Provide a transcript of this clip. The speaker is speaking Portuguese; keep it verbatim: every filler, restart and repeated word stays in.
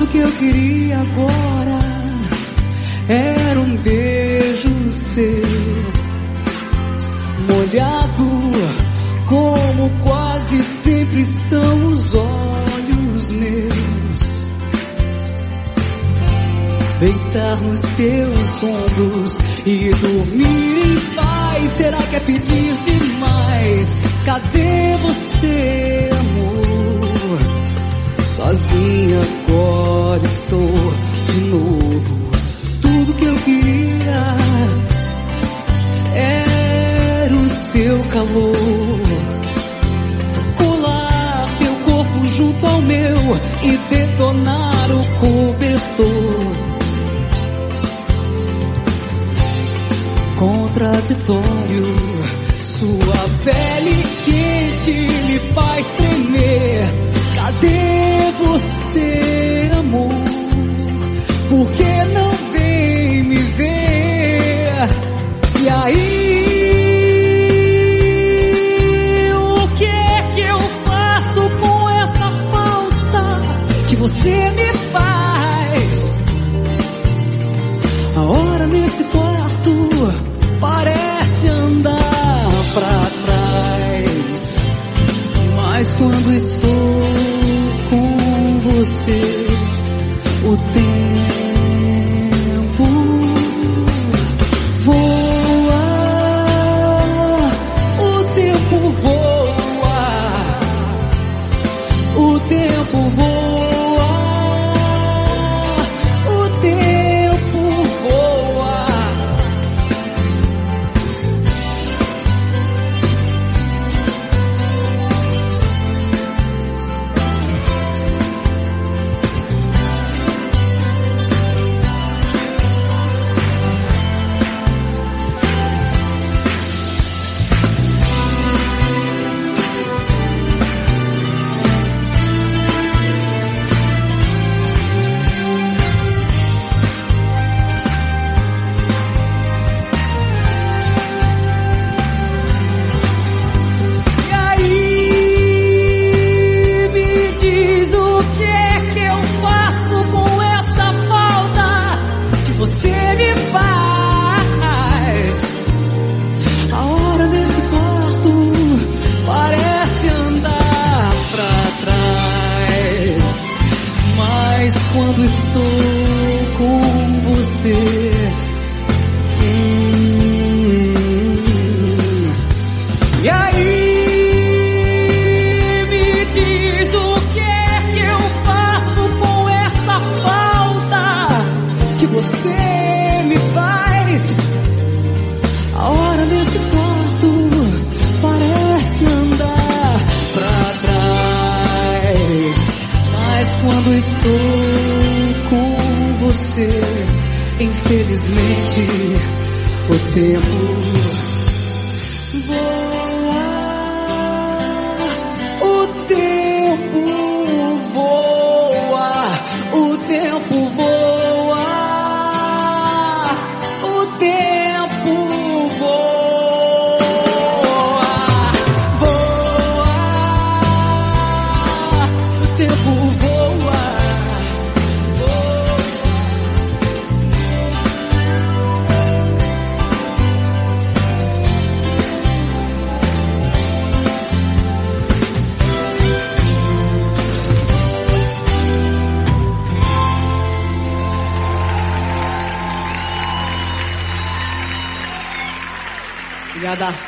Tudo que eu queria agora era um beijo seu, molhado como quase sempre estão os olhos meus. Deitar nos teus ombros e dormir em paz, será que é pedir demais? Cadê você, amor? Sozinha agora estou de novo. Tudo que eu queria era o seu calor, colar teu corpo junto ao meu e detonar o cobertor. Contraditório, sua pele quente me faz tremer. Cadê você, amor? Por que não vem me ver? E aí, o que é que eu faço com essa falta que você me faz? A hora nesse quarto parece andar pra trás, mas quando estou com você, o tempo voa, o tempo voa, o tempo voa, o tempo voa. Quando estou com você, hum, e aí me diz o que é que eu faço com essa falta que você me faz. A hora desse quarto parece andar pra trás, mas quando estou com você, infelizmente o tempo voa, o tempo voa, o tempo voa, o tempo voa, voa, o tempo voa. Obrigada.